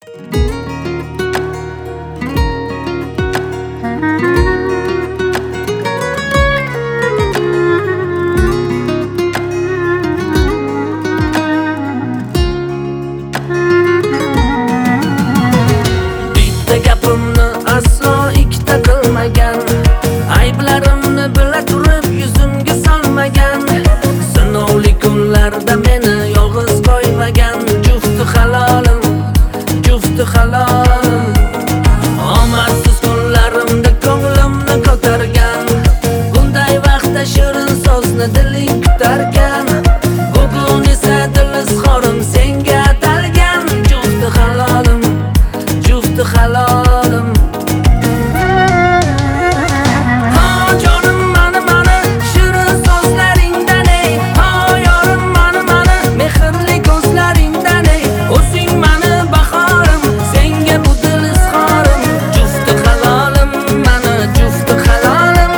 Bitta gapimni aslo ikkita qilmagan, ayblarimni bila turib yuzimga solmagan, sinovli kunlarda meni yolg'iz qo'ymagan. Jufti halolim, jufti halolim, omadsiz kunlarimda ko'nglimni ko'targan, bunday vaqtda shirin so'zni diling kutarkan. Bugun esa dil izhorim senga atalgan. Jufti halolim, jufti halolim. Ha jonim mani shirin so'zlaringdan ey, ha yorim mani mehrli ko'zlaringdan ey, o'zing mani bahorim, senga bu dil izhorim. Jufti halolim, mani jufti halolim.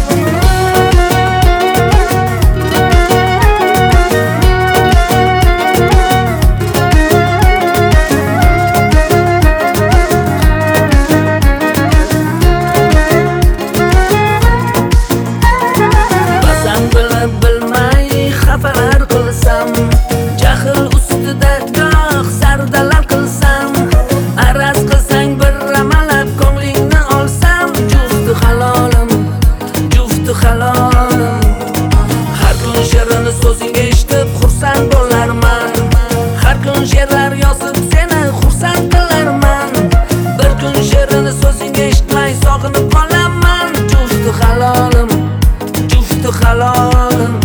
Ba'zan bilib bilmay xafalar qilsam, jahl ustida goh sardalar qilsam, araz qilsang bir amalab ko'nglingni olsam. Jufti halolim, jufti halolim. Har kun shirin so'zingga eshitib xursand bo'larman, har kun she'rlar yozib seni xursand qilarman. Bir kun shirin so'zingga eshitmay sog'inib qolaman. Jufti halolim, jufti halolim.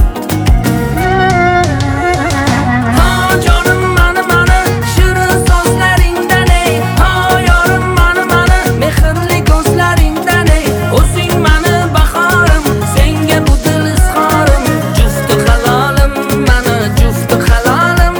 Ha jonim mani shirin so'zlaringdan ey, ha yorim mani mehrli ko'zlaringdan ey, o'zing mani bahorim, senga bu dil izhorim. Jufti halolim, mani jufti halolim.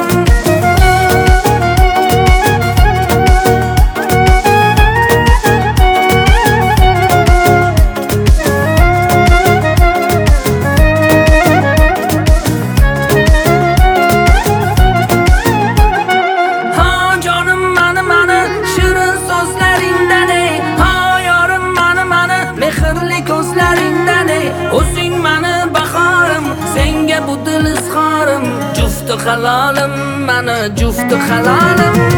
Ha jonim mani shirin so'zlaringdan ey, ha yorim mani mehrli ko'zlaringdan ey, o'zing mani bahorim, senga bu dil izhorim. Jufti halolim, mani jufti halolim.